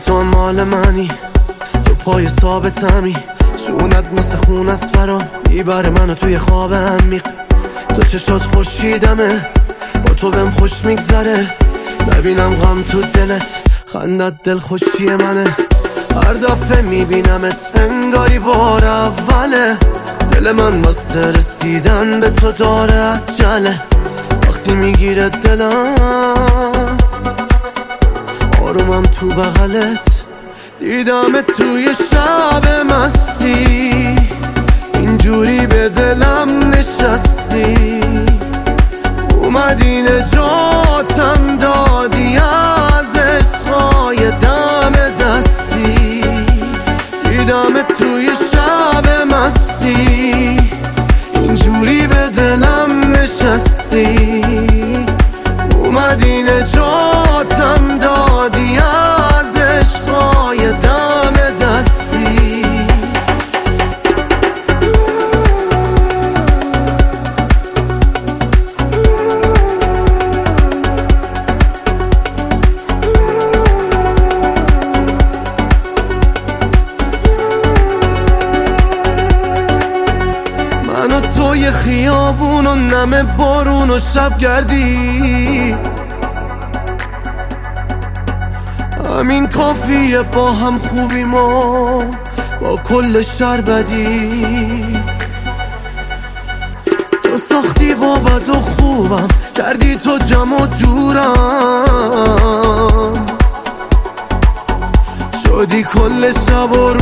تو مال منی، تو پای ثابتمی، شونت مثل خون است برام، میبره منو توی خواب عمیق. تو چشات خورشیدمه، با تو بهم خوش میگذره، نبینم غم تو دلت، خندت دل خوشی منه. هر دفعه میبینمت انگاری بار اوله، دل من واسه رسیدن به تو داره عجله. وقتی میگیره دلم آرومم تو بغلت، دیدم توی شب مستی، اینجوری به دلم نشستی، اومدی نجاتم دادی از عشقای دم دستی. دیدم توی شب مستی، اینجوری به دلم نشستی، اومدی نجاتم دادی از عشقای دم دستی. من و توی خیابون و نم بارون و شب گردی، همین کافیه با هم خوبی ما با کل شر بدی. تو ساختی با بد و خوبم، کردی تو جمع و جورم، شدی کل شب و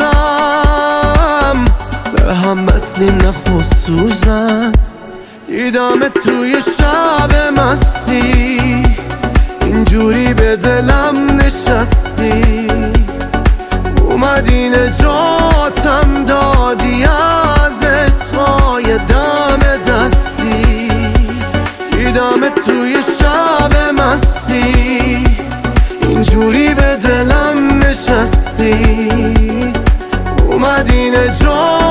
روزم، به هم بستیم نه خصوصا. دیدم توی شب مستی، اینجوری به دلم نشستی، اومدی نجاتم دادی از عشقای دم دستی. دیدم توی شب مستی، اینجوری به دلم نشستی، اومدی نجاتم